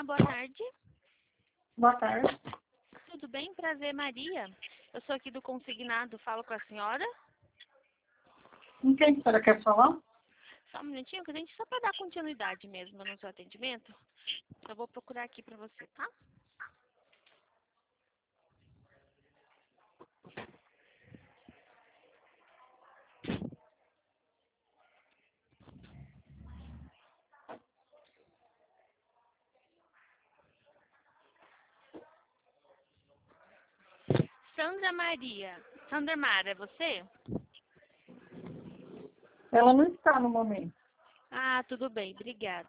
Olá, boa tarde. Boa tarde. Tudo bem? Prazer, Maria. Eu sou aqui do consignado. Falo com a senhora? Com quem a senhora quer falar? Só um minutinho, que a gente só para dar continuidade mesmo no seu atendimento. Eu vou procurar aqui para você, tá? Sandra Maria. Sandra Mara, é você? Ela não está no momento. Ah, tudo bem, obrigada.